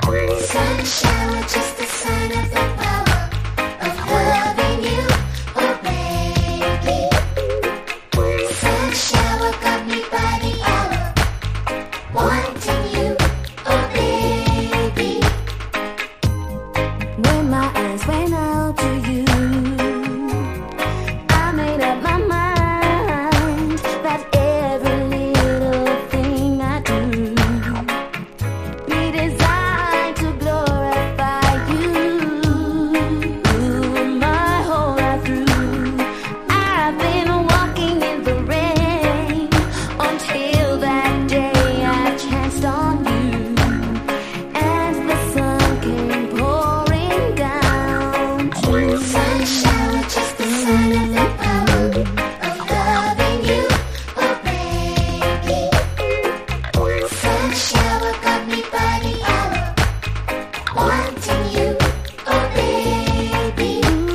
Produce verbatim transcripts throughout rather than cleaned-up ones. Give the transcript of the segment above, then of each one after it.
Sun shower, just a sign of the power of loving you, oh baby. Sun shower got me by the hour, wanting you, oh baby. When my eyes went out to you, I made up my mind that every little thing I do be designed to glorify you. My whole life through, I've been walking in the rain until that day I chanced on you, and the sun came pouring down too. Sun shower, just the sign of the power of loving you, oh baby. Sun shower got me by the hour, wanting you, oh baby.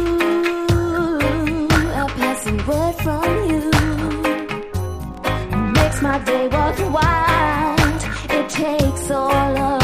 Ooh, a passing word from you makes my day worthwhile. It takes all of